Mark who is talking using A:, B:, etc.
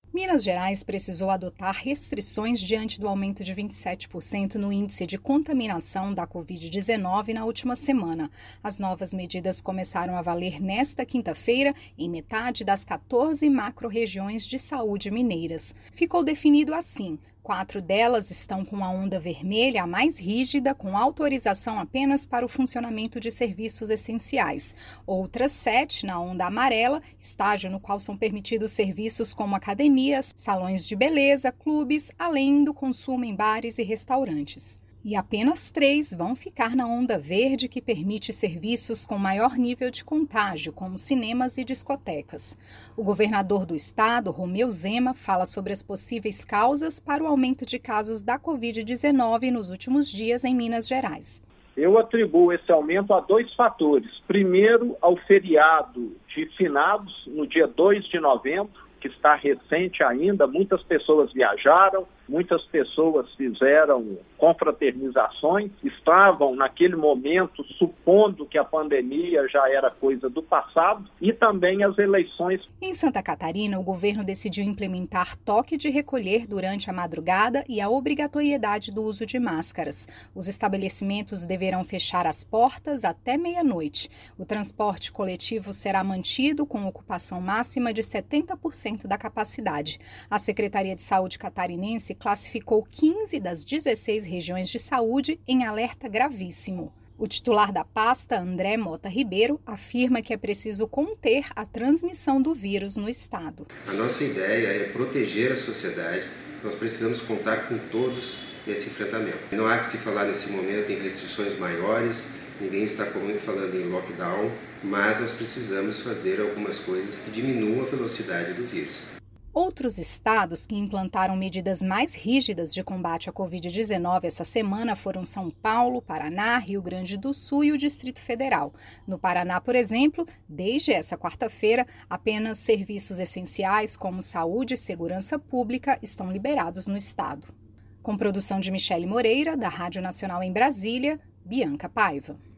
A: Minas Gerais precisou adotar restrições diante do aumento de 27% no índice de contaminação da Covid-19 na última semana. As novas medidas começaram a valer nesta quinta-feira em metade das 14 macro-regiões de saúde mineiras. Ficou definido assim: 4 delas estão com a onda vermelha, a mais rígida, com autorização apenas para o funcionamento de serviços essenciais. Outras 7 na onda amarela, estágio no qual são permitidos serviços como academias, salões de beleza, clubes, além do consumo em bares e restaurantes. E apenas 3 vão ficar na onda verde, que permite serviços com maior nível de contágio, como cinemas e discotecas. O governador do estado, Romeu Zema, fala sobre as possíveis causas para o aumento de casos da Covid-19 nos últimos dias em Minas Gerais.
B: Eu atribuo esse aumento a 2 fatores. Primeiro, ao feriado de finados, no dia 2 de novembro, que está recente ainda. Muitas pessoas viajaram, muitas pessoas fizeram confraternizações, estavam naquele momento supondo que a pandemia já era coisa do passado, e também as eleições.
A: Em Santa Catarina, o governo decidiu implementar toque de recolher durante a madrugada e a obrigatoriedade do uso de máscaras. Os estabelecimentos deverão fechar as portas até meia-noite. O transporte coletivo será mantido com ocupação máxima de 70% da capacidade. A Secretaria de Saúde catarinense classificou 15 das 16 regiões de saúde em alerta gravíssimo. O titular da pasta, André Mota Ribeiro, afirma que é preciso conter a transmissão do vírus no estado.
C: A nossa ideia é proteger a sociedade. Nós precisamos contar com todos nesse enfrentamento. Não há que se falar nesse momento em restrições maiores, ninguém está falando em lockdown, mas nós precisamos fazer algumas coisas que diminuam a velocidade do vírus.
A: Outros estados que implantaram medidas mais rígidas de combate à Covid-19 essa semana foram São Paulo, Paraná, Rio Grande do Sul e o Distrito Federal. No Paraná, por exemplo, desde essa quarta-feira, apenas serviços essenciais como saúde e segurança pública estão liberados no estado. Com produção de Michele Moreira, da Rádio Nacional em Brasília, Bianca Paiva.